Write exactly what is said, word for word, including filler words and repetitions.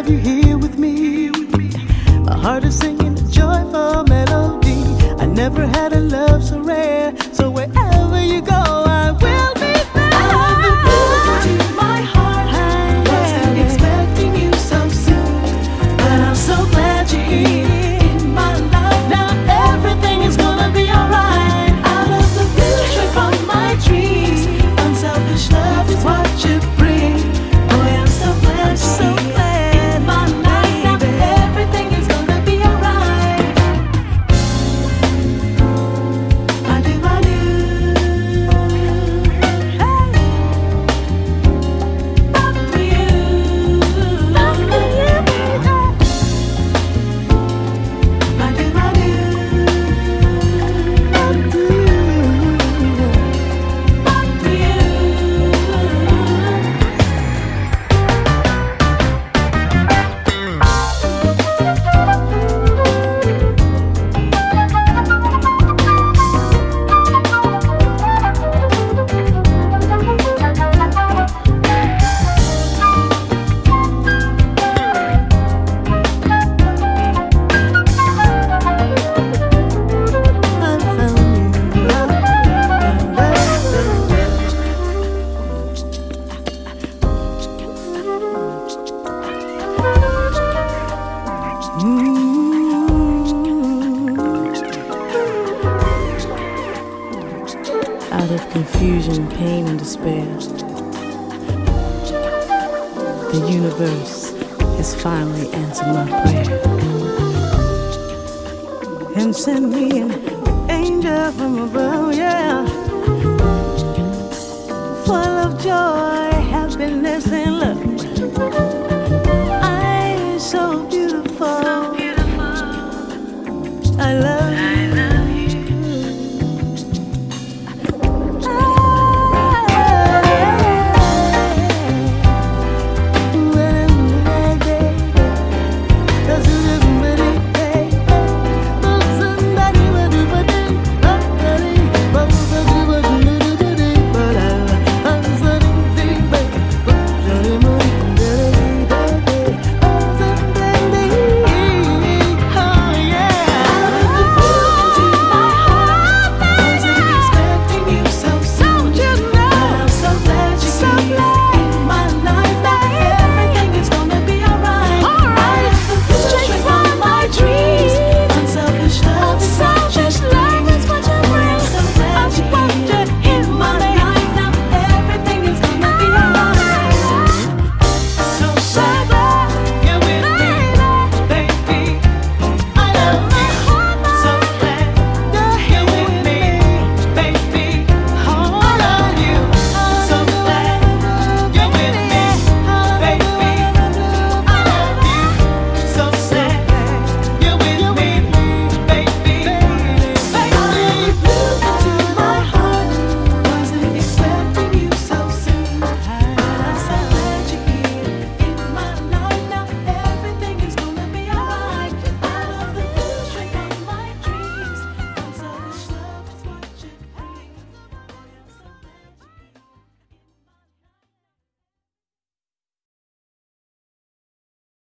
have you here with me. My heart is singing a joyful melody. I never had a love so rare. So wherever you go, I will be there. I love the beauty in my heart. Wasn't expecting you so soon, but I'm so glad you're here in my life. Now everything is gonna be alright. Out of the future from my dreams, unselfish love is what you bring. Boy, I'm so glad, so glad in my life. Now everything is gonna be alright. I do, I do. Hey, love for you, love for you. I do, I do. Love for you, love for you. Out of confusion, pain, and despair, the universe has finally answered my prayer and sent me an angel from above, yeah, full of joy, happiness, and love.